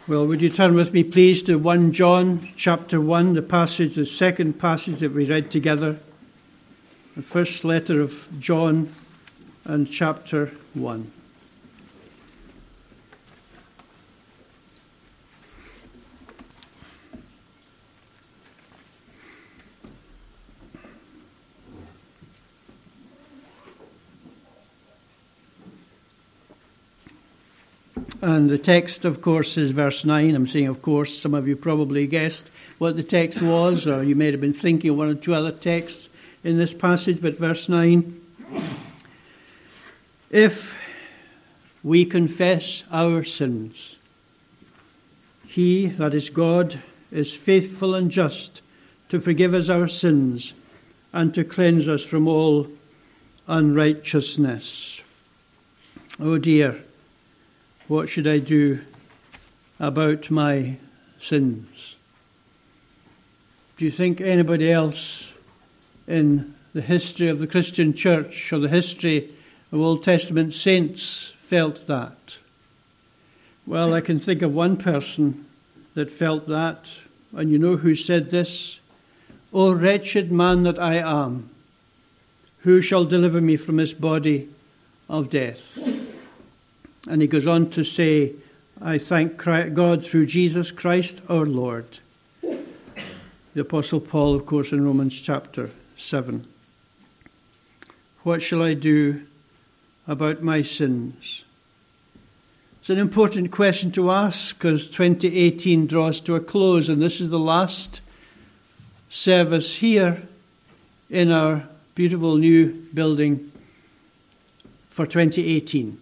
Well, would you turn with me, please, to 1 John chapter 1, the second passage that we read together. The first letter of John and chapter 1. And the text, of course, is verse 9. I'm saying, of course, some of you probably guessed what the text was, or you may have been thinking of one or two other texts in this passage, but verse 9. If we confess our sins, He, that is God, is faithful and just to forgive us our sins and to cleanse us from all unrighteousness. Oh dear. What should I do about my sins? Do you think anybody else in the history of the Christian church or the history of Old Testament saints felt that? Well, I can think of one person that felt that, and you know who said this? "O wretched man that I am, who shall deliver me from this body of death?" And he goes on to say, "I thank God through Jesus Christ our Lord." The Apostle Paul, of course, in Romans chapter 7. What shall I do about my sins? It's an important question to ask because 2018 draws to a close, and this is the last service here in our beautiful new building for 2018.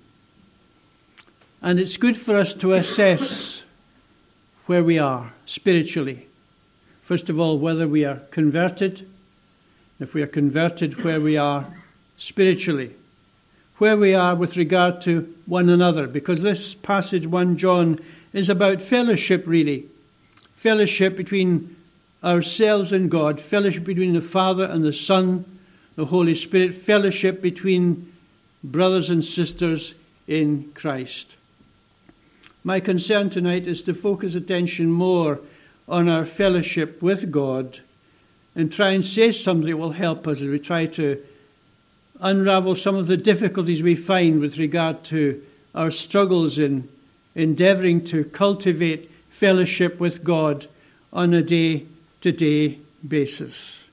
And it's good for us to assess where we are spiritually. First of all, whether we are converted. If we are converted, where we are spiritually. Where we are with regard to one another. Because this passage, 1 John, is about fellowship, really. Fellowship between ourselves and God. Fellowship between the Father and the Son, the Holy Spirit. Fellowship between brothers and sisters in Christ. My concern tonight is to focus attention more on our fellowship with God and try and say something that will help us as we try to unravel some of the difficulties we find with regard to our struggles in endeavouring to cultivate fellowship with God on a day-to-day basis.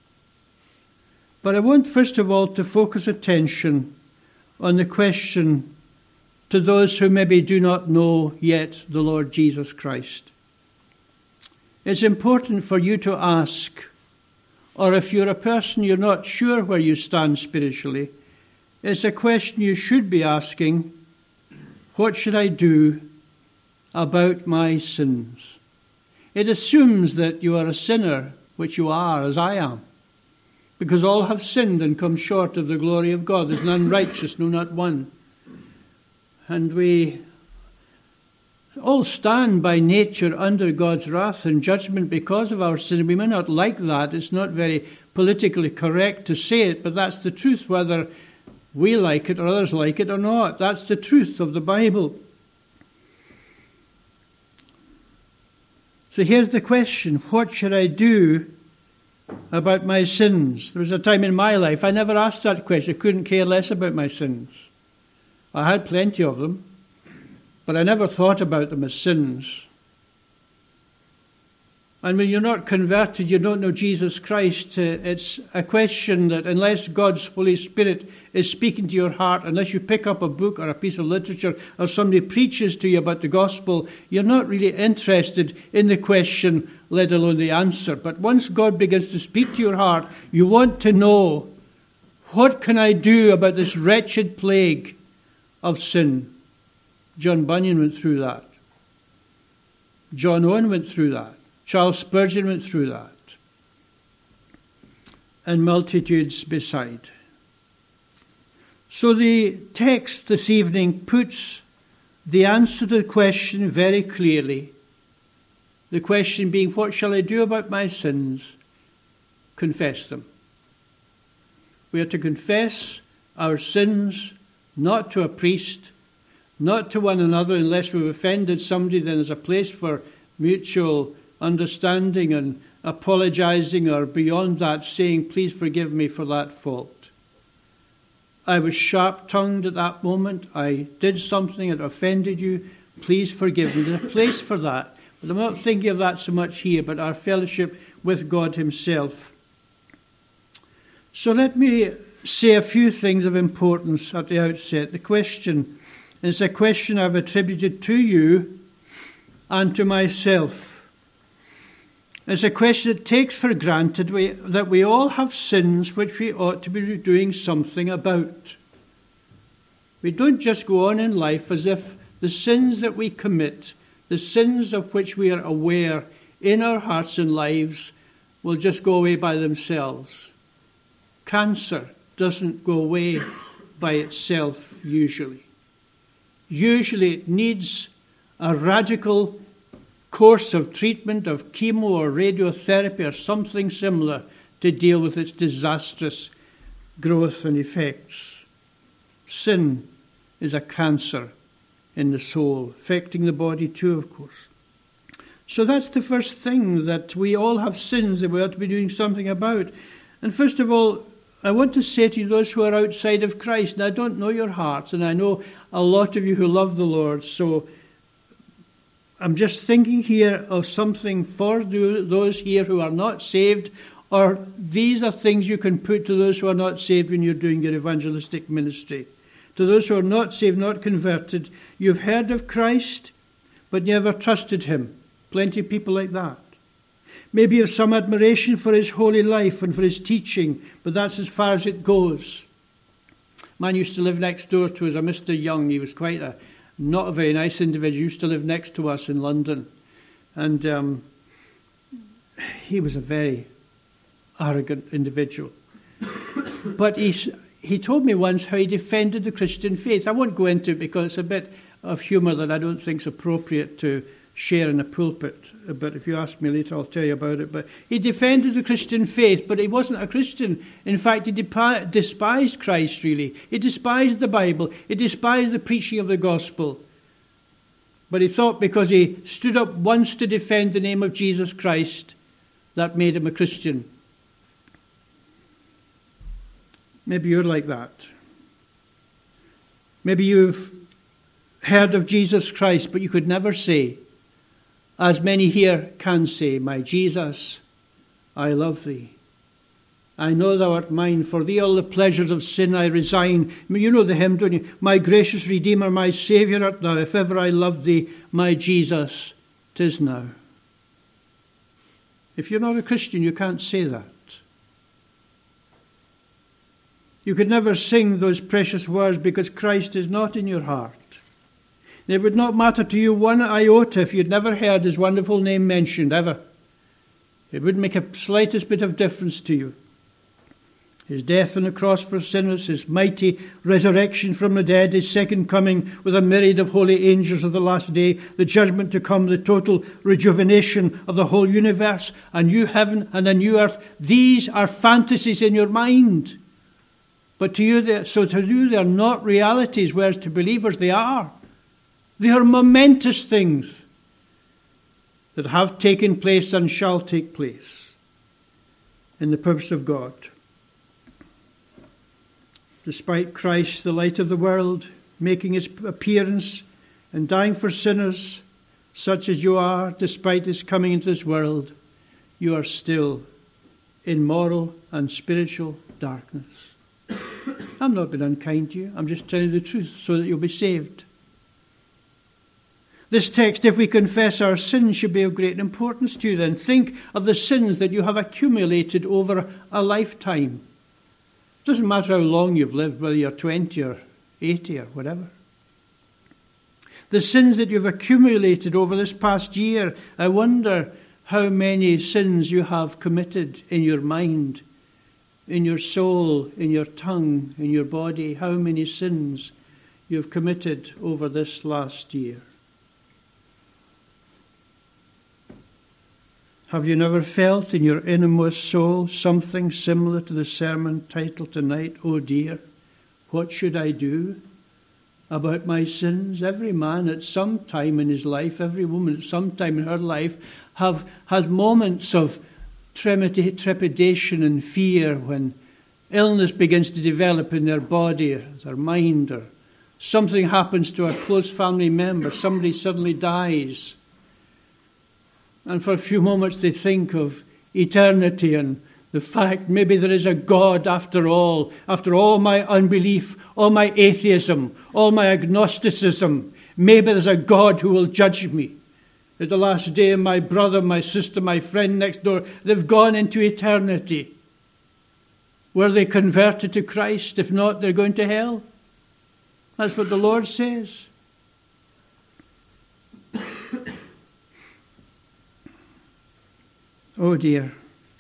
But I want, first of all, to focus attention on the question to those who maybe do not know yet the Lord Jesus Christ. It's important for you to ask, or if you're a person you're not sure where you stand spiritually, it's a question you should be asking, what should I do about my sins? It assumes that you are a sinner, which you are, as I am, because all have sinned and come short of the glory of God. There's none righteous, no, not one. And we all stand by nature under God's wrath and judgment because of our sin. We may not like that. It's not very politically correct to say it, but that's the truth, whether we like it or others like it or not. That's the truth of the Bible. So here's the question, what should I do about my sins? There was a time in my life I never asked that question. I couldn't care less about my sins. I had plenty of them, but I never thought about them as sins. And when you're not converted, you don't know Jesus Christ, it's a question that unless God's Holy Spirit is speaking to your heart, unless you pick up a book or a piece of literature or somebody preaches to you about the gospel, you're not really interested in the question, let alone the answer. But once God begins to speak to your heart, you want to know, what can I do about this wretched plague of sin? John Bunyan went through that. John Owen went through that. Charles Spurgeon went through that. And multitudes beside. So the text this evening puts the answer to the question very clearly. The question being, what shall I do about my sins? Confess them. We are to confess our sins not to a priest, not to one another. Unless we've offended somebody, then there's a place for mutual understanding and apologizing, or beyond that, saying, please forgive me for that fault. I was sharp-tongued at that moment. I did something that offended you. Please forgive me. There's a place for that. But I'm not thinking of that so much here, but our fellowship with God himself. So let me say a few things of importance at the outset. The question is a question I've attributed to you and to myself. It's a question that takes for granted that we all have sins which we ought to be doing something about. We don't just go on in life as if the sins that we commit, the sins of which we are aware in our hearts and lives, will just go away by themselves. Cancer doesn't go away by itself usually. Usually it needs a radical course of treatment, of chemo or radiotherapy or something similar to deal with its disastrous growth and effects. Sin is a cancer in the soul, affecting the body too, of course. So that's the first thing, that we all have sins that we ought to be doing something about. And first of all, I want to say to you, those who are outside of Christ, and I don't know your hearts, and I know a lot of you who love the Lord, so I'm just thinking here of something for those here who are not saved, or these are things you can put to those who are not saved when you're doing your evangelistic ministry. To those who are not saved, not converted, you've heard of Christ, but never trusted him. Plenty of people like that. Maybe you have some admiration for his holy life and for his teaching, but that's as far as it goes. Man used to live next door to us, a Mr. Young. He was not a very nice individual. He used to live next to us in London. And he was a very arrogant individual. But he told me once how he defended the Christian faith. I won't go into it because it's a bit of humour that I don't think is appropriate to share in a pulpit. But if you ask me later, I'll tell you about it. But he defended the Christian faith, but he wasn't a Christian. In fact, he despised Christ, really. He despised the Bible. He despised the preaching of the gospel. But he thought because he stood up once to defend the name of Jesus Christ, that made him a Christian. Maybe you're like that. Maybe you've heard of Jesus Christ, but you could never say, as many here can say, my Jesus, I love thee. I know thou art mine. For thee all the pleasures of sin I resign. You know the hymn, don't you? My gracious Redeemer, my Saviour art thou. If ever I loved thee, my Jesus, 'tis now. If you're not a Christian, you can't say that. You could never sing those precious words because Christ is not in your heart. It would not matter to you one iota if you'd never heard his wonderful name mentioned, ever. It wouldn't make a slightest bit of difference to you. His death on the cross for sinners, his mighty resurrection from the dead, his second coming with a myriad of holy angels of the last day, the judgment to come, the total rejuvenation of the whole universe, a new heaven and a new earth. These are fantasies in your mind. But to you, they're not realities, whereas to believers they are. They are momentous things that have taken place and shall take place in the purpose of God. Despite Christ, the light of the world, making his appearance and dying for sinners, such as you are, despite his coming into this world, you are still in moral and spiritual darkness. I'm not being unkind to you. I'm just telling you the truth so that you'll be saved. This text, if we confess our sins, should be of great importance to you then. Think of the sins that you have accumulated over a lifetime. It doesn't matter how long you've lived, whether you're 20 or 80 or whatever. The sins that you've accumulated over this past year, I wonder how many sins you have committed in your mind, in your soul, in your tongue, in your body. How many sins you've committed over this last year. Have you never felt in your innermost soul something similar to the sermon title tonight, Oh dear, what should I do? about my sins? Every man at some time in his life, every woman at some time in her life has moments of trepidation and fear when illness begins to develop in their body or their mind, or something happens to a close family member, somebody suddenly dies. And for a few moments they think of eternity and the fact maybe there is a God after all my unbelief, all my atheism, all my agnosticism. Maybe there's a God who will judge me. At the last day, my brother, my sister, my friend next door, they've gone into eternity. Were they converted to Christ? If not, they're going to hell. That's what the Lord says. Oh dear.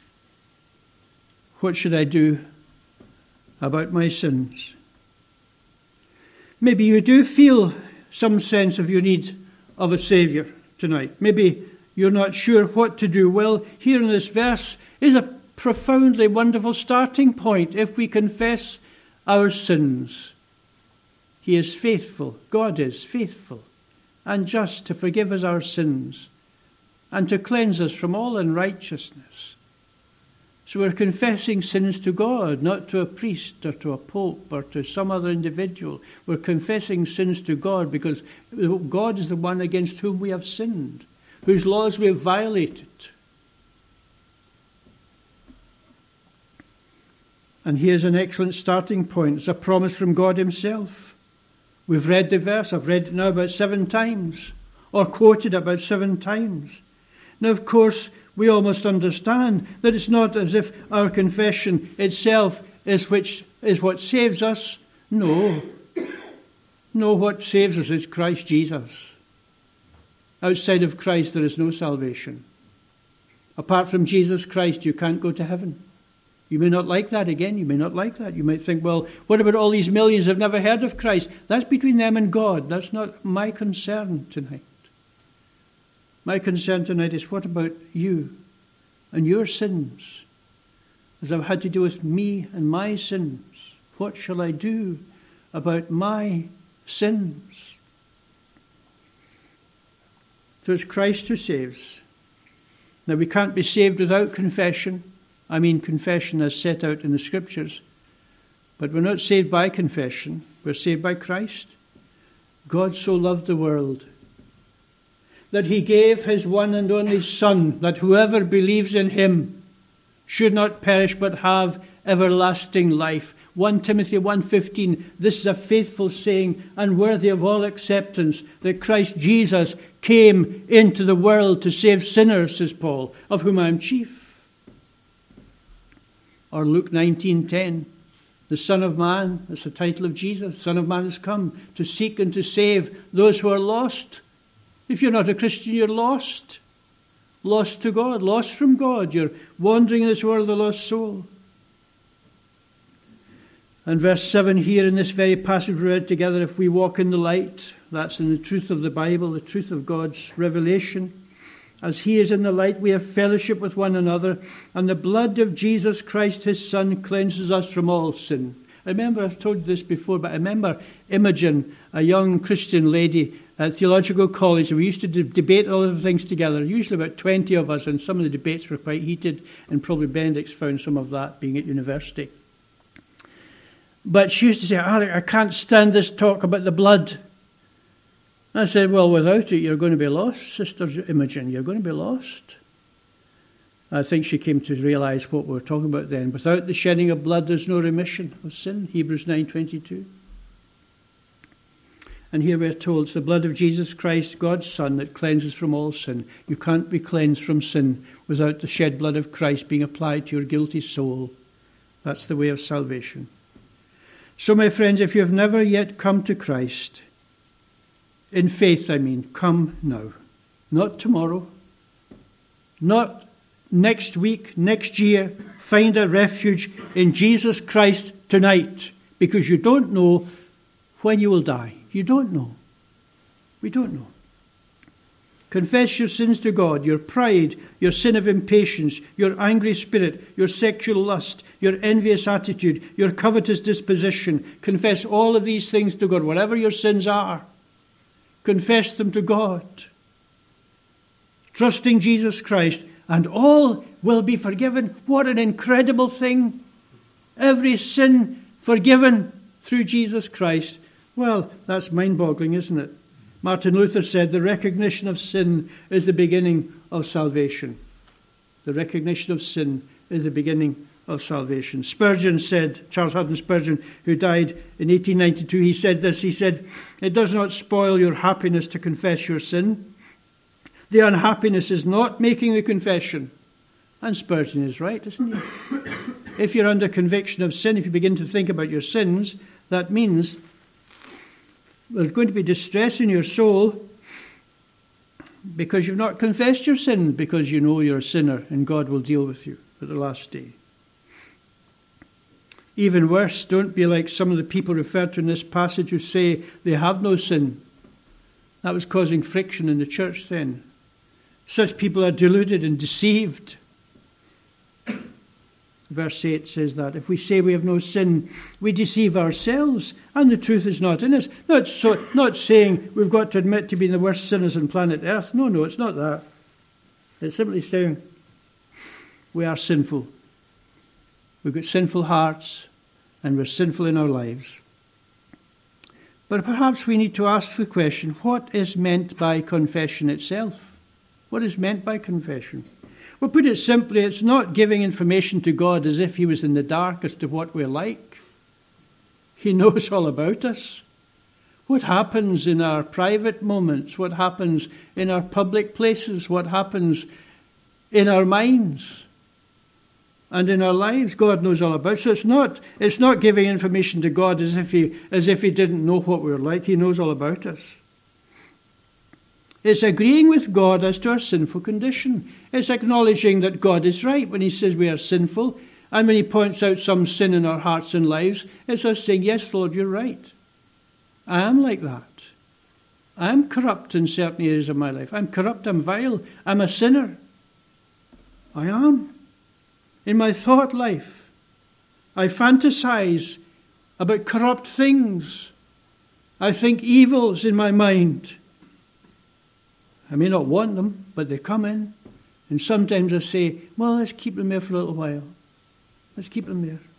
What should I do about my sins? Maybe you do feel some sense of your need of a Saviour tonight. Maybe you're not sure what to do. Well, here in this verse is a profoundly wonderful starting point. If we confess our sins, He is faithful. God is faithful and just to forgive us our sins and to cleanse us from all unrighteousness. So we're confessing sins to God, not to a priest or to a pope or to some other individual. We're confessing sins to God because God is the one against whom we have sinned, whose laws we have violated. And here's an excellent starting point. It's a promise from God Himself. We've read the verse. I've read it now about 7 times, or quoted it about 7 times. Now, of course, we almost understand that it's not as if our confession itself is what saves us. No. No, what saves us is Christ Jesus. Outside of Christ, there is no salvation. Apart from Jesus Christ, you can't go to heaven. You may not like that again. You may not like that. You might think, well, what about all these millions who have never heard of Christ? That's between them and God. That's not my concern tonight. My concern tonight is what about you and your sins? As I've had to do with me and my sins, what shall I do about my sins? So it's Christ who saves. Now we can't be saved without confession. I mean confession as set out in the Scriptures. But we're not saved by confession. We're saved by Christ. God so loved the world that He gave His one and only Son, that whoever believes in Him should not perish but have everlasting life. 1 Timothy 1:15, this is a faithful saying and worthy of all acceptance, that Christ Jesus came into the world to save sinners, says Paul, of whom I am chief. Or Luke 19:10, the Son of Man, that's the title of Jesus, Son of Man has come to seek and to save those who are lost. If you're not a Christian, you're lost. Lost to God, lost from God. You're wandering in this world, a lost soul. And verse 7 here in this very passage we read together, if we walk in the light, that's in the truth of the Bible, the truth of God's revelation. As He is in the light, we have fellowship with one another, and the blood of Jesus Christ, His Son, cleanses us from all sin. I remember, I've told you this before, but I remember Imogen, a young Christian lady at theological college, and we used to debate all of the things together, usually about 20 of us, and some of the debates were quite heated, and probably Benedict's found some of that being at university. But she used to say, Alec, I can't stand this talk about the blood. I said, well, without it, you're going to be lost, Sister Imogen. You're going to be lost. I think she came to realize what we were talking about then. Without the shedding of blood, there's no remission of sin. Hebrews 9:22. And here we're told it's the blood of Jesus Christ, God's Son, that cleanses from all sin. You can't be cleansed from sin without the shed blood of Christ being applied to your guilty soul. That's the way of salvation. So, my friends, if you have never yet come to Christ, in faith, I mean, come now. Not tomorrow. Not next week, next year. Find a refuge in Jesus Christ tonight, because you don't know when you will die. You don't know. We don't know. Confess your sins to God, your pride, your sin of impatience, your angry spirit, your sexual lust, your envious attitude, your covetous disposition. Confess all of these things to God, whatever your sins are. Confess them to God. Trusting Jesus Christ, and all will be forgiven. What an incredible thing. Every sin forgiven through Jesus Christ. Well, that's mind-boggling, isn't it? Martin Luther said the recognition of sin is the beginning of salvation. The recognition of sin is the beginning of salvation. Spurgeon said, Charles Haddon Spurgeon, who died in 1892, he said this, he said, "It does not spoil your happiness to confess your sin. The unhappiness is not making the confession." And Spurgeon is right, isn't he? If you're under conviction of sin, if you begin to think about your sins, that means there's going to be distress in your soul because you've not confessed your sin, because you know you're a sinner and God will deal with you at the last day. Even worse, don't be like some of the people referred to in this passage who say they have no sin. That was causing friction in the church then. Such people are deluded and deceived. Verse 8 says that if we say we have no sin, we deceive ourselves, and the truth is not in us. Not saying we've got to admit to being the worst sinners on planet Earth. No, it's not that. It's simply saying we are sinful. We've got sinful hearts, and we're sinful in our lives. But perhaps we need to ask the question, what is meant by confession itself? What is meant by confession? Well, put it simply, it's not giving information to God as if he was in the dark as to what we're like. He knows all about us. What happens in our private moments, what happens in our public places, what happens in our minds and in our lives, God knows all about. So it's not giving information to God as if he didn't know what we're like. He knows all about us. It's agreeing with God as to our sinful condition. It's acknowledging that God is right when he says we are sinful. And when he points out some sin in our hearts and lives, it's us saying, yes, Lord, you're right. I am like that. I am corrupt in certain areas of my life. I'm corrupt, I'm vile, I'm a sinner. I am. In my thought life, I fantasize about corrupt things. I think evils in my mind. I may not want them, but they come in. And sometimes I say, well, let's keep them there for a little while. Let's keep them there.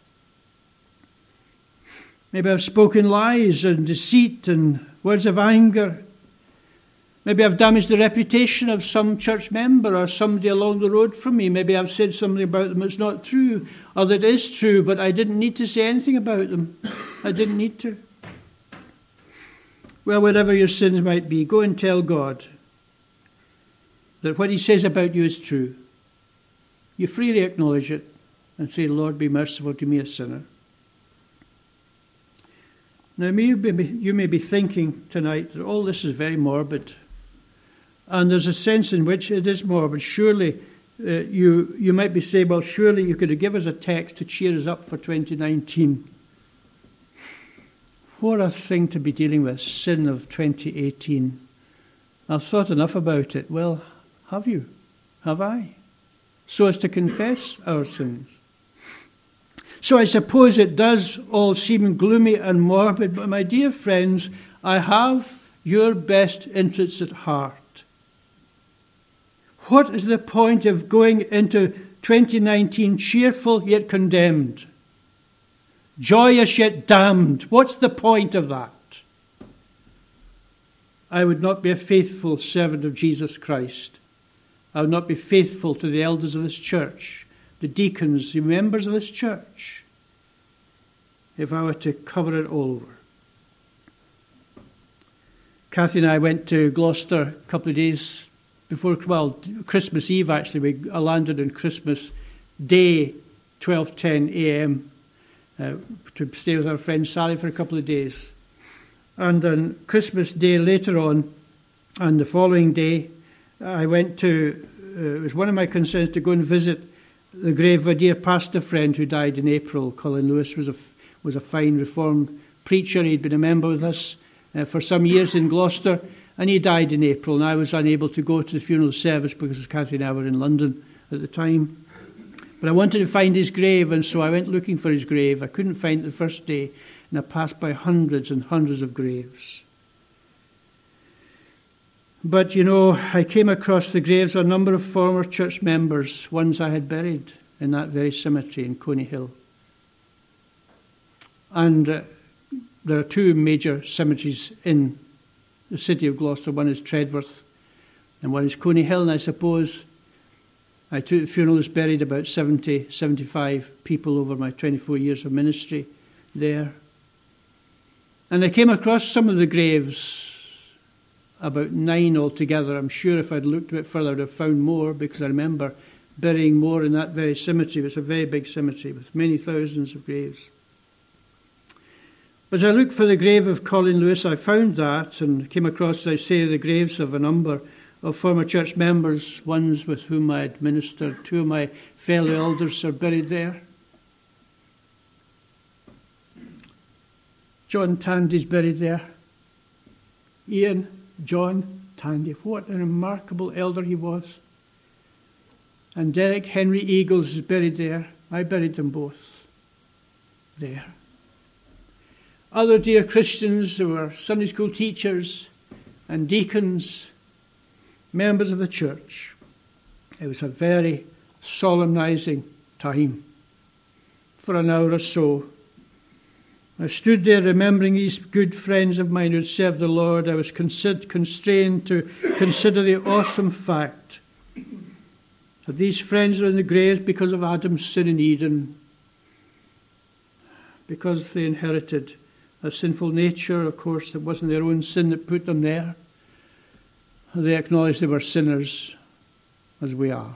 Maybe I've spoken lies and deceit and words of anger. Maybe I've damaged the reputation of some church member or somebody along the road from me. Maybe I've said something about them that's not true, or that is true, but I didn't need to say anything about them. I didn't need to. Well, whatever your sins might be, go and tell God that what he says about you is true. You freely acknowledge it and say, Lord, be merciful to me, a sinner. Now, you may be thinking tonight that all this is very morbid. And there's a sense in which it is morbid. Surely, you might be saying, well, surely you could give us a text to cheer us up for 2019. What a thing to be dealing with, sin of 2018. I've thought enough about it. Well, have you? Have I? So as to confess our sins. So I suppose it does all seem gloomy and morbid, but my dear friends, I have your best interests at heart. What is the point of going into 2019 cheerful yet condemned? Joyous yet damned? What's the point of that? I would not be a faithful servant of Jesus Christ. I would not be faithful to the elders of this church, the deacons, the members of this church, if I were to cover it all over. Kathy and I went to Gloucester a couple of days before, Christmas Eve actually. I landed on Christmas Day, 12:10 a.m., to stay with our friend Sally for a couple of days. And on Christmas Day later on the following day, I went to, it was one of my concerns to go and visit the grave of a dear pastor friend who died in April. Colin Lewis was a fine Reformed preacher. He'd been a member with us for some years in Gloucester, And he died in April, and I was unable to go to the funeral service because Kathy and I were in London at the time. But I wanted to find his grave, and so I went looking for his grave. I couldn't find it the first day, and I passed by hundreds and hundreds of graves. But, I came across the graves of a number of former church members, ones I had buried in that very cemetery in Coney Hill. And there are two major cemeteries in the city of Gloucester. One is Tredworth and one is Coney Hill. And I suppose I took the funerals, buried about 70, 75 people over my 24 years of ministry there. And I came across some of the graves, about 9 altogether. I'm sure if I'd looked a bit further, I'd have found more, because I remember burying more in that very cemetery. It's a very big cemetery with many thousands of graves. As I looked for the grave of Colin Lewis, I found that and came across, as I say, the graves of a number of former church members, ones with whom I had ministered. 2 of my fellow elders are buried there. John Tandy's buried there. Ian, John Tandy, what a remarkable elder he was. And Derek Henry Eagles is buried there. I buried them both there. Other dear Christians who were Sunday school teachers and deacons, members of the church. It was a very solemnizing time for an hour or so. I stood there remembering these good friends of mine who had served the Lord. I was constrained to consider the awesome fact that these friends are in the graves because of Adam's sin in Eden, because they inherited a sinful nature. Of course, it wasn't their own sin that put them there. They acknowledged they were sinners, as we are.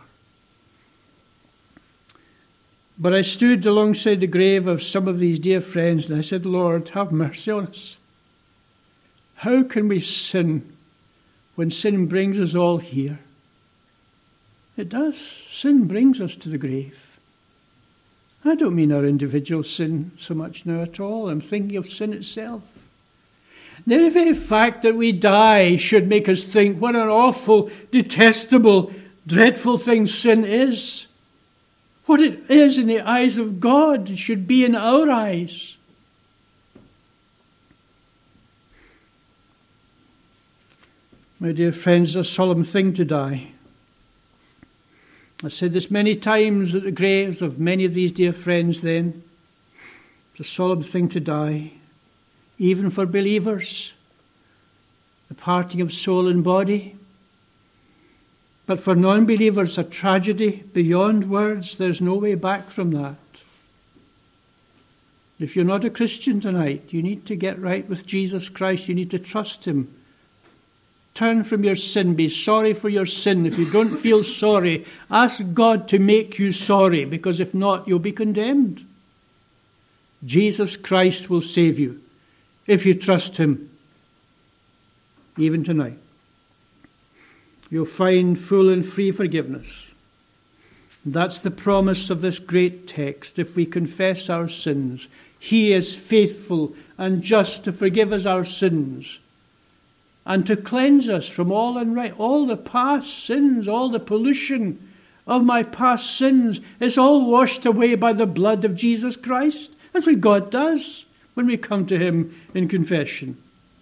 But I stood alongside the grave of some of these dear friends, and I said, Lord, have mercy on us. How can we sin when sin brings us all here? It does. Sin brings us to the grave. I don't mean our individual sin so much now at all. I'm thinking of sin itself. The very fact that we die should make us think what an awful, detestable, dreadful thing sin is. What it is in the eyes of God should be in our eyes. My dear friends, it's a solemn thing to die. I've said this many times at the graves of many of these dear friends then. It's a solemn thing to die, even for believers. The parting of soul and body. But for non-believers, a tragedy beyond words. There's no way back from that. If you're not a Christian tonight, you need to get right with Jesus Christ. You need to trust Him. Turn from your sin. Be sorry for your sin. If you don't feel sorry, ask God to make you sorry, because if not, you'll be condemned. Jesus Christ will save you if you trust Him, even tonight. You'll find full and free forgiveness. That's the promise of this great text. If we confess our sins, He is faithful and just to forgive us our sins and to cleanse us from all unright, all the past sins, all the pollution of my past sins. It's all washed away by the blood of Jesus Christ. That's what God does when we come to Him in confession.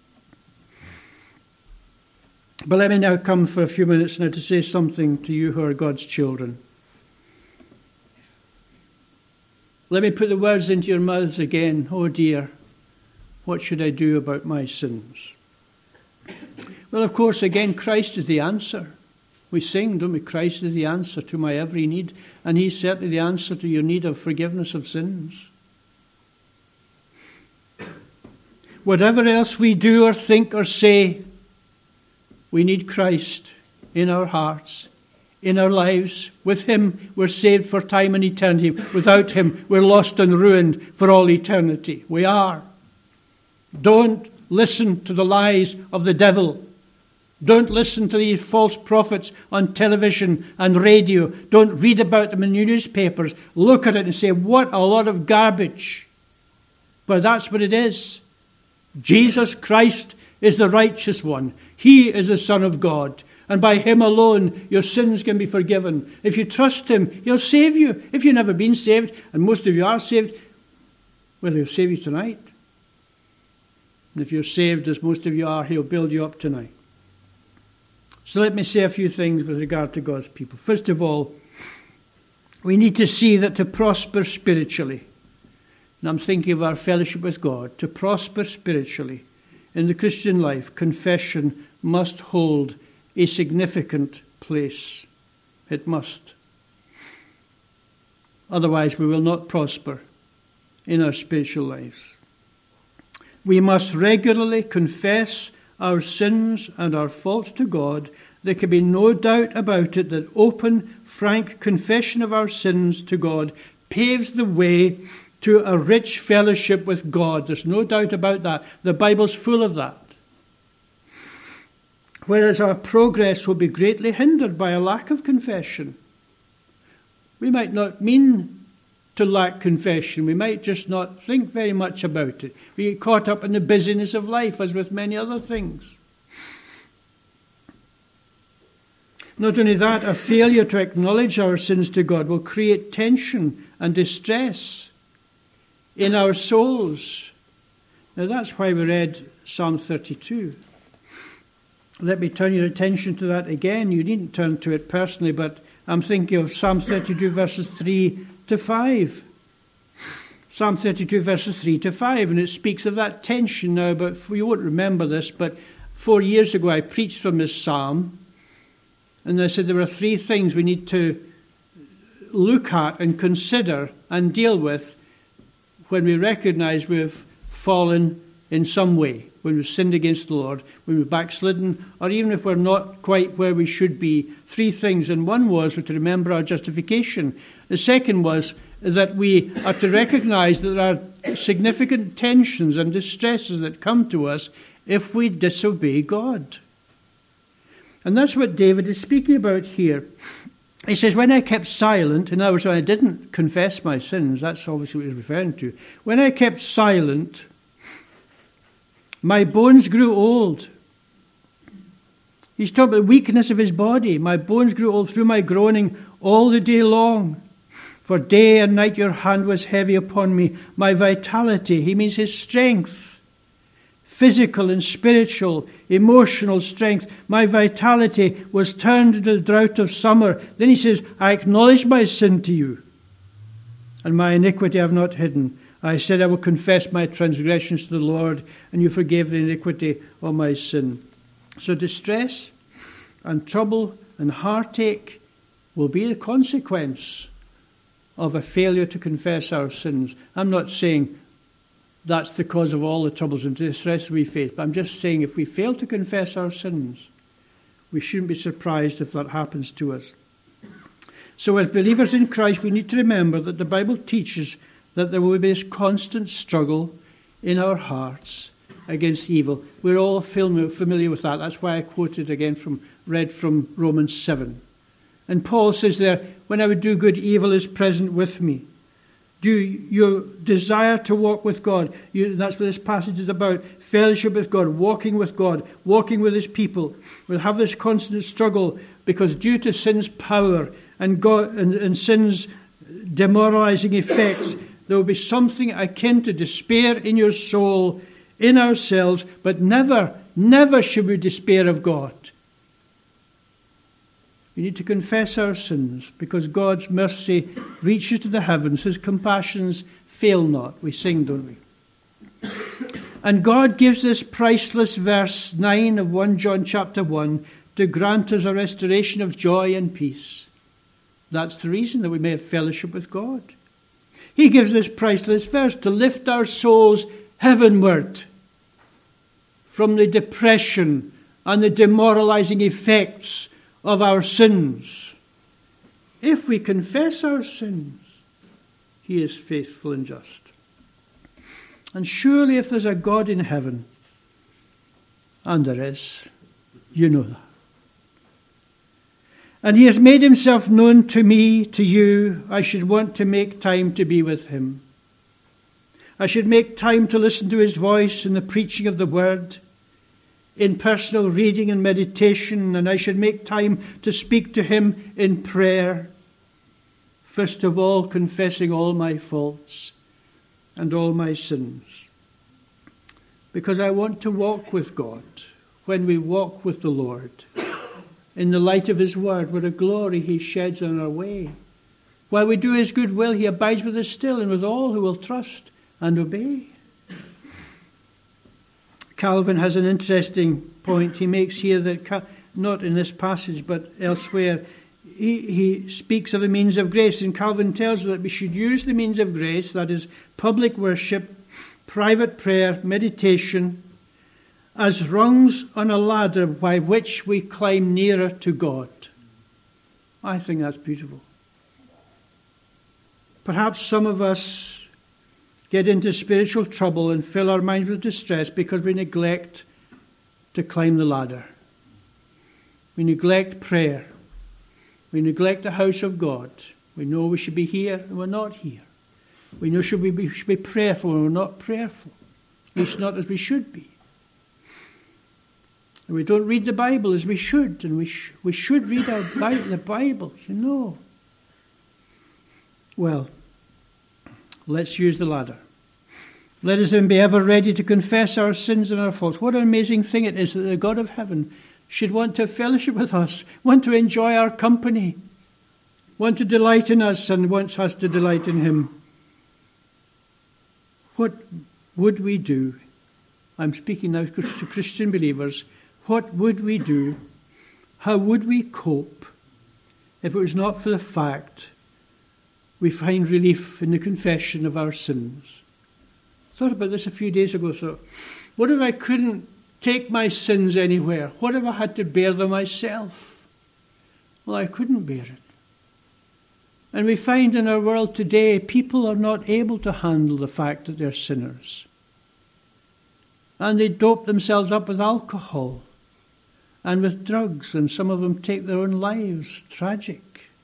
But let me now come for a few minutes now to say something to you who are God's children. Let me put the words into your mouths again. Oh dear, what should I do about my sins? Well, of course, again, Christ is the answer. We sing, don't we? Christ is the answer to my every need. And He's certainly the answer to your need of forgiveness of sins. Whatever else we do or think or say, we need Christ in our hearts, in our lives. With Him, we're saved for time and eternity. Without Him, we're lost and ruined for all eternity. We are. Don't listen to the lies of the devil. Don't listen to these false prophets on television and radio. Don't read about them in newspapers. Look at it and say, what a lot of garbage. But that's what it is. Jesus Christ is the righteous one. He is the Son of God, and by him alone your sins can be forgiven. If you trust him, he'll save you. If you've never been saved, and most of you are saved, well, he'll save you tonight. And if you're saved, as most of you are, he'll build you up tonight. So let me say a few things with regard to God's people. First of all, we need to see that to prosper spiritually, and I'm thinking of our fellowship with God, to prosper spiritually in the Christian life, confession must hold a significant place. It must. Otherwise, we will not prosper in our spiritual lives. We must regularly confess our sins and our faults to God. There can be no doubt about it that open, frank confession of our sins to God paves the way to a rich fellowship with God. There's no doubt about that. The Bible's full of that. Whereas our progress will be greatly hindered by a lack of confession. We might not mean to lack confession. We might just not think very much about it. We get caught up in the busyness of life, as with many other things. Not only that, a failure to acknowledge our sins to God will create tension and distress in our souls. Now that's why we read Psalm 32. Let me turn your attention to that again. You needn't turn to it personally, but I'm thinking of Psalm 32 verses 3 to 5. Psalm 32 verses 3 to 5, and it speaks of that tension now. But you won't remember this, but 4 years ago I preached from this psalm, and I said there are 3 things we need to look at and consider and deal with when we recognize we've fallen in some way, when we've sinned against the Lord, when we've backslidden, or even if we're not quite where we should be. 3 things, and one was to remember our justification. The second was that we are to recognize that there are significant tensions and distresses that come to us if we disobey God. And that's what David is speaking about here. He says, when I kept silent, in other words, when I didn't confess my sins, that's obviously what he's referring to. When I kept silent, my bones grew old. He's talking about the weakness of his body. My bones grew old through my groaning all the day long. For day and night your hand was heavy upon me. My vitality, he means his strength, physical and spiritual, emotional strength. My vitality was turned into the drought of summer. Then he says, I acknowledge my sin to you, and my iniquity I have not hidden. I said, I will confess my transgressions to the Lord, and you forgave the iniquity of my sin. So distress and trouble and heartache will be the consequence of a failure to confess our sins. I'm not saying that's the cause of all the troubles and distress we face, but I'm just saying if we fail to confess our sins, we shouldn't be surprised if that happens to us. So as believers in Christ, we need to remember that the Bible teaches that there will be this constant struggle in our hearts against evil. We're all familiar with that. That's why I quoted again read from Romans 7. And Paul says there, when I would do good, evil is present with me. Do you desire to walk with God? That's what this passage is about. Fellowship with God, walking with his people. We'll have this constant struggle because due to sin's power and God and sin's demoralizing effects, there will be something akin to despair in your soul, in ourselves, but never, never should we despair of God. We need to confess our sins because God's mercy reaches to the heavens. His compassions fail not. We sing, don't we? And God gives this priceless verse 9 of 1 John chapter 1 to grant us a restoration of joy and peace. That's the reason that we may have fellowship with God. He gives this priceless verse to lift our souls heavenward from the depression and the demoralizing effects of our sins. If we confess our sins, he is faithful and just. And surely if there's a God in heaven, and there is, you know that. And he has made himself known to me, to you, I should want to make time to be with him. I should make time to listen to his voice in the preaching of the word. in personal reading and meditation, and I should make time to speak to him in prayer. First of all, confessing all my faults and all my sins. Because I want to walk with God. When we walk with the Lord, in the light of his word, what a glory he sheds on our way. While we do his good will, he abides with us still and with all who will trust and obey. Calvin has an interesting point he makes here, that not in this passage but elsewhere. He speaks of the means of grace, and Calvin tells us that we should use the means of grace, that is, public worship, private prayer, meditation, as rungs on a ladder by which we climb nearer to God. I think that's beautiful. Perhaps some of us get into spiritual trouble and fill our minds with distress because we neglect to climb the ladder. We neglect prayer. We neglect the house of God. We know we should be here and we're not here. We know we should be prayerful and we're not prayerful. At least not as we should be. And we don't read the Bible as we should. And we should read the Bible, you know. Well, let's use the ladder. Let us then be ever ready to confess our sins and our faults. What an amazing thing it is that the God of heaven should want to fellowship with us, want to enjoy our company, want to delight in us and wants us to delight in him. What would we do? I'm speaking now to Christian believers. What would we do? How would we cope if it was not for the fact we find relief in the confession of our sins? I thought about this a few days ago. So, what if I couldn't take my sins anywhere? What if I had to bear them myself? Well, I couldn't bear it. And we find in our world today, people are not able to handle the fact that they're sinners. And they dope themselves up with alcohol and with drugs, and some of them take their own lives. Tragic.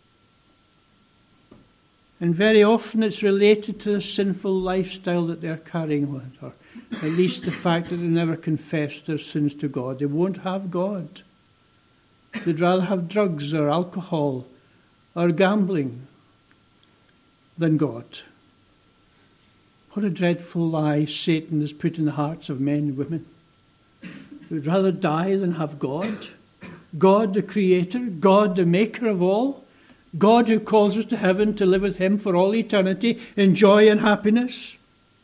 And very often it's related to the sinful lifestyle that they're carrying on, or at least the fact that they never confess their sins to God. They won't have God. They'd rather have drugs or alcohol or gambling than God. What a dreadful lie Satan has put in the hearts of men and women. We'd rather die than have God. God the Creator, God the Maker of all, God who calls us to heaven to live with him for all eternity in joy and happiness.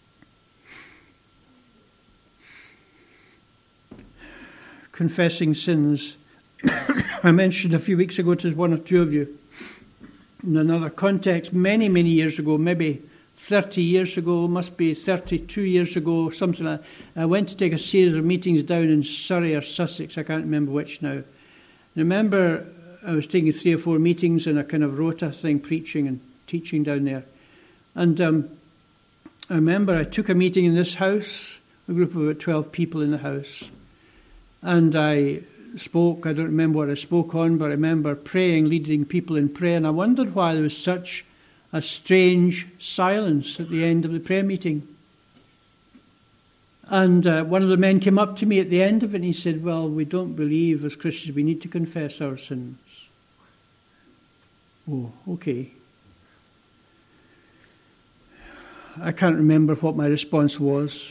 Confessing sins. I mentioned a few weeks ago to one or two of you in another context, many, many years ago, maybe 30 years ago, must be 32 years ago, something like that. I went to take a series of meetings down in Surrey or Sussex, I can't remember which now. And I remember I was taking 3 or 4 meetings in a kind of rota thing, preaching and teaching down there. And I remember I took a meeting in this house, a group of about 12 people in the house. And I spoke, I don't remember what I spoke on, but I remember praying, leading people in prayer. And I wondered why there was such a strange silence at the end of the prayer meeting. And one of the men came up to me at the end of it and he said, well, we don't believe as Christians we need to confess our sins. Oh, okay. I can't remember what my response was.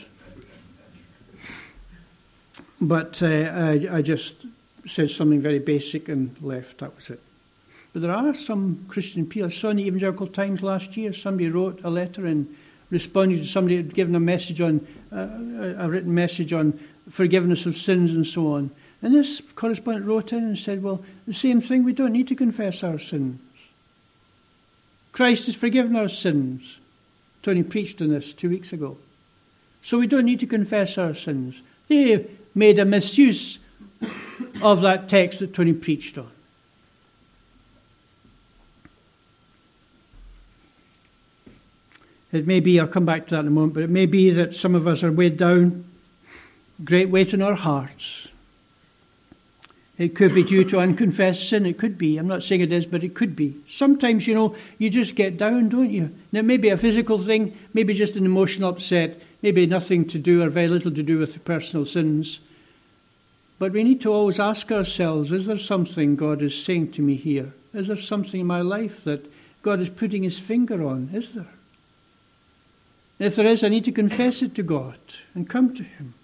But I just said something very basic and left. That was it. But there are some Christian people. I saw in the Evangelical Times last year, somebody wrote a letter and responded to somebody who had given a message on, a written message on forgiveness of sins and so on. And this correspondent wrote in and said, well, the same thing, we don't need to confess our sins. Christ has forgiven our sins. Tony preached on this 2 weeks ago. So we don't need to confess our sins. They made a misuse of that text that Tony preached on. It may be, I'll come back to that in a moment, but it may be that some of us are weighed down, great weight on our hearts. It could be due to unconfessed sin. It could be. I'm not saying it is, but it could be. Sometimes, you just get down, don't you? Now, it may be a physical thing, maybe just an emotional upset, maybe nothing to do or very little to do with personal sins. But we need to always ask ourselves, is there something God is saying to me here? Is there something in my life that God is putting his finger on? Is there? If there is, I need to confess it to God and come to him.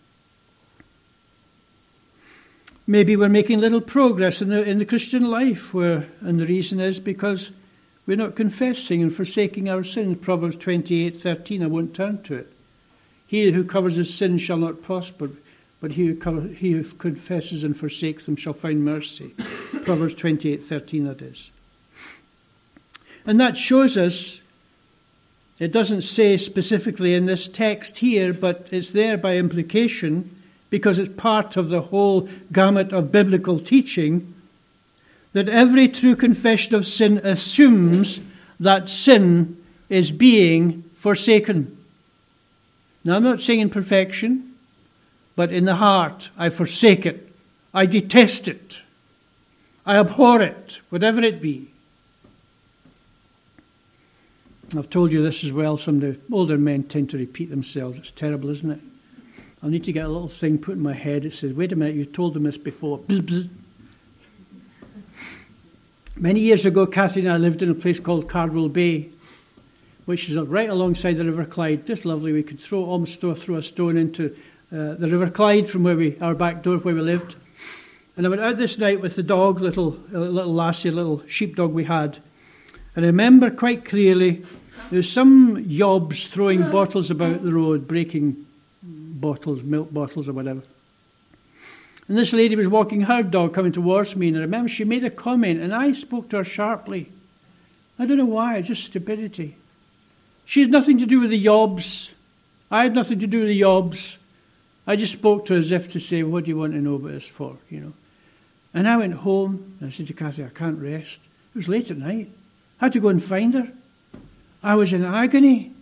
Maybe we're making little progress in the Christian life, and the reason is because we're not confessing and forsaking our sins. Proverbs 28:13, I won't turn to it. He who covers his sins shall not prosper, but he who confesses and forsakes them shall find mercy. Proverbs 28:13, that is. And that shows us, it doesn't say specifically in this text here, but it's there by implication, because it's part of the whole gamut of biblical teaching, that every true confession of sin assumes that sin is being forsaken. Now, I'm not saying in perfection, but in the heart, I forsake it. I detest it. I abhor it, whatever it be. I've told you this as well. Some of the older men tend to repeat themselves. It's terrible, isn't it? I'll need to get a little thing put in my head. It says, wait a minute, you told them this before. Bzz, bzz. Many years ago, Kathy and I lived in a place called Cardwell Bay, which is right alongside the River Clyde. Just lovely. We could almost throw a stone into the River Clyde from our back door where we lived. And I went out this night with the dog, little lassie, little sheepdog we had. And I remember quite clearly there was some yobs throwing bottles about the road, breaking bottles, milk bottles or whatever. And this lady was walking her dog coming towards me, and I remember she made a comment, and I spoke to her sharply. I don't know why, it's just stupidity. She had nothing to do with the yobs. I had nothing to do with the yobs. I just spoke to her as if to say, what do you want to know about this for, And I went home, and I said to Kathy, I can't rest. It was late at night. I had to go and find her. I was in agony.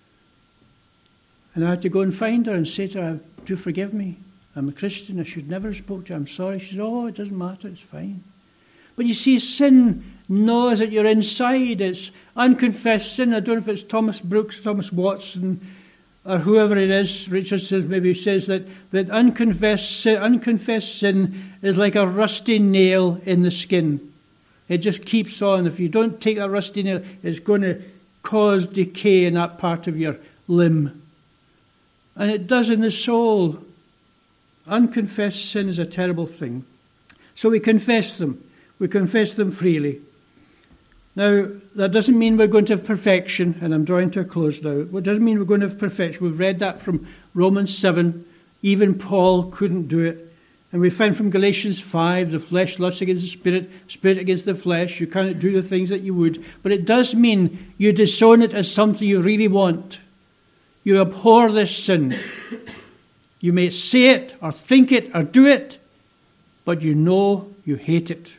And I had to go and find her and say to her, do forgive me. I'm a Christian. I should never have spoke to you. I'm sorry. She said, oh, it doesn't matter. It's fine. But you see, sin knows that you're inside. It's unconfessed sin. I don't know if it's Thomas Brooks, Thomas Watson, or whoever it is. Richard says, maybe says that unconfessed sin is like a rusty nail in the skin. It just keeps on. If you don't take that rusty nail, it's going to cause decay in that part of your limb. And it does in the soul. Unconfessed sin is a terrible thing. So we confess them. We confess them freely. Now, that doesn't mean we're going to have perfection, and I'm drawing to a close now. It doesn't mean we're going to have perfection. We've read that from Romans 7. Even Paul couldn't do it. And we find from Galatians 5, the flesh lusts against the spirit, spirit against the flesh. You cannot do the things that you would. But it does mean you disown it as something you really want. You abhor this sin. You may say it or think it or do it, but you know you hate it.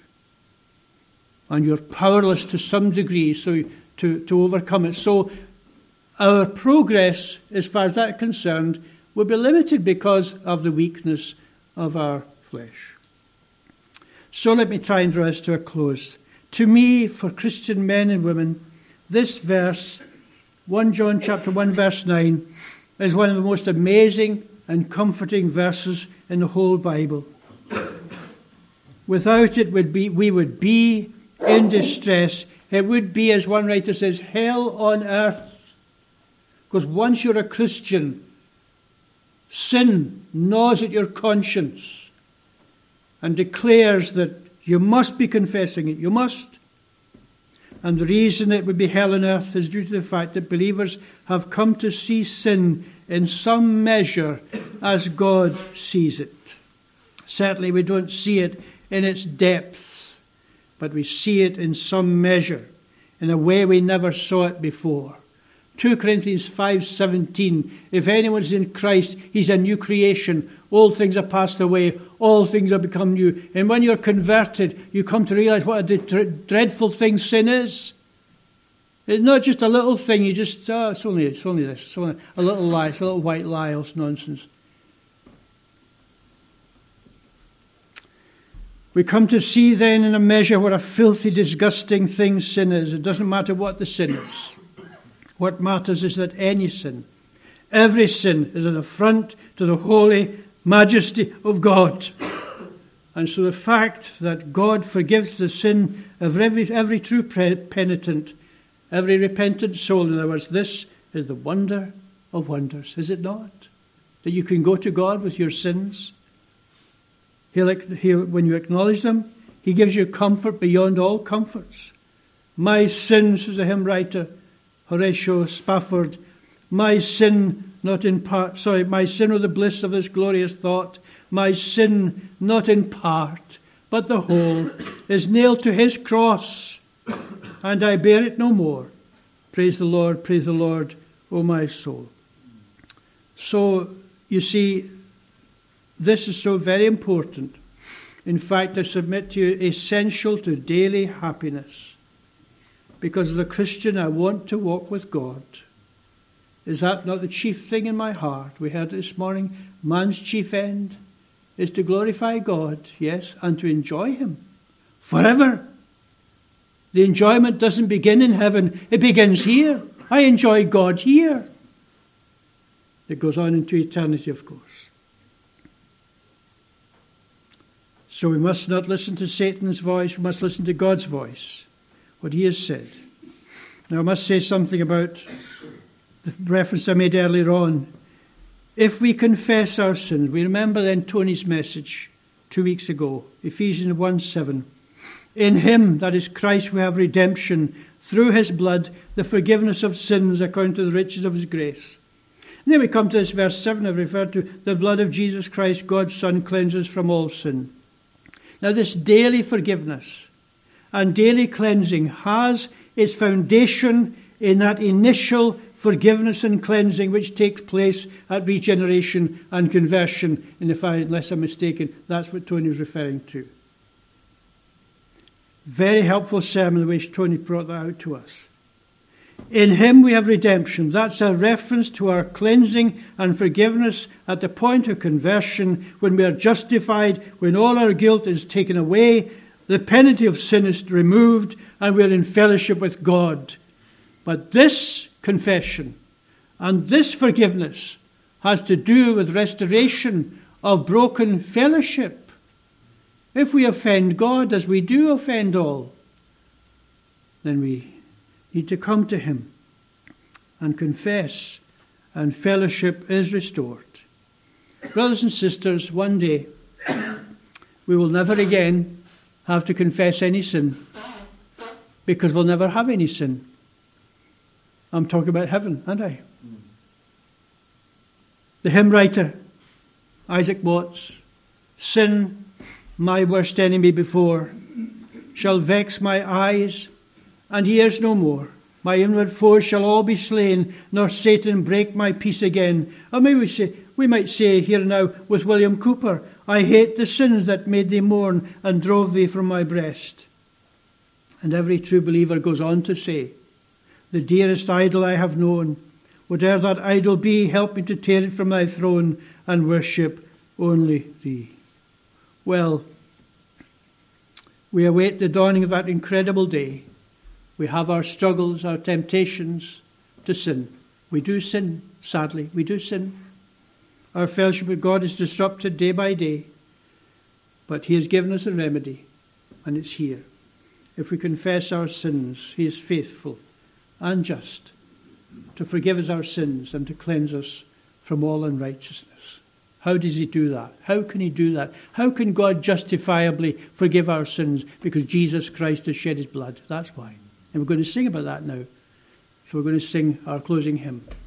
And you're powerless to some degree to overcome it. So our progress, as far as that's concerned, will be limited because of the weakness of our flesh. So let me try and draw this to a close. To me, for Christian men and women, this verse, 1 John chapter 1 verse 9, is one of the most amazing and comforting verses in the whole Bible. Without it, we would be in distress. It would be, as one writer says, hell on earth. Because once you're a Christian, sin gnaws at your conscience and declares that you must be confessing it. You must. And the reason it would be hell on earth is due to the fact that believers have come to see sin in some measure as God sees it. Certainly we don't see it in its depths, but we see it in some measure, in a way we never saw it before. 2 Corinthians 5:17, if anyone's in Christ, he's a new creation. Old things are passed away, all things have become new. And when you're converted, you come to realize what a dreadful thing sin is. It's not just a little thing, you just, it's only this, it's only a little lie, it's a little white lie, it's nonsense. We come to see then in a measure what a filthy, disgusting thing sin is. It doesn't matter what the sin is. What matters is that any sin, every sin, is an affront to the holy majesty of God. And so the fact that God forgives the sin of every true penitent, every repentant soul, in other words, this is the wonder of wonders, is it not? That you can go to God with your sins. When you acknowledge them, He gives you comfort beyond all comforts. My sin, says the hymn writer, Horatio Spafford, my sin not in part, my sin with the bliss of this glorious thought, my sin not in part, but the whole, is nailed to His cross, and I bear it no more. Praise the Lord, O my soul. So, you see, this is so very important. In fact, I submit to you, essential to daily happiness. Because as a Christian, I want to walk with God. Is that not the chief thing in my heart? We heard this morning, man's chief end is to glorify God, yes, and to enjoy Him forever. The enjoyment doesn't begin in heaven, it begins here. I enjoy God here. It goes on into eternity, of course. So we must not listen to Satan's voice, we must listen to God's voice, what He has said. Now I must say something about the reference I made earlier on. If we confess our sins, we remember then Tony's message 2 weeks ago, Ephesians 1:7. In Him, that is Christ, we have redemption, through His blood, the forgiveness of sins according to the riches of His grace. And then we come to this verse 7 I've referred to, the blood of Jesus Christ, God's Son, cleanses from all sin. Now this daily forgiveness and daily cleansing has its foundation in that initial forgiveness and cleansing which takes place at regeneration and conversion. And unless I'm mistaken, that's what Tony was referring to. Very helpful sermon the way Tony brought that out to us. In Him we have redemption. That's a reference to our cleansing and forgiveness at the point of conversion, when we are justified, when all our guilt is taken away, the penalty of sin is removed, and we are in fellowship with God. But this confession and this forgiveness has to do with restoration of broken fellowship. If we offend God, as we do offend all, then we need to come to Him and confess, and fellowship is restored. Brothers and sisters, one day we will never again have to confess any sin, because we'll never have any sin. I'm talking about heaven, aren't I? The hymn writer, Isaac Watts, sin, my worst enemy before, shall vex my eyes and ears no more. My inward foes shall all be slain, nor Satan break my peace again. Or maybe we might say here now with William Cooper, I hate the sins that made thee mourn and drove thee from my breast. And every true believer goes on to say, the dearest idol I have known, whate'er that idol be, help me to tear it from thy throne and worship only thee. Well, we await the dawning of that incredible day. We have our struggles, our temptations to sin. We do sin, sadly. We do sin. Our fellowship with God is disrupted day by day. But He has given us a remedy, and it's here. If we confess our sins, He is faithful and just to forgive us our sins and to cleanse us from all unrighteousness. How does He do that? How can He do that? How can God justifiably forgive our sins? Because Jesus Christ has shed His blood. That's why. And we're going to sing about that now. So we're going to sing our closing hymn.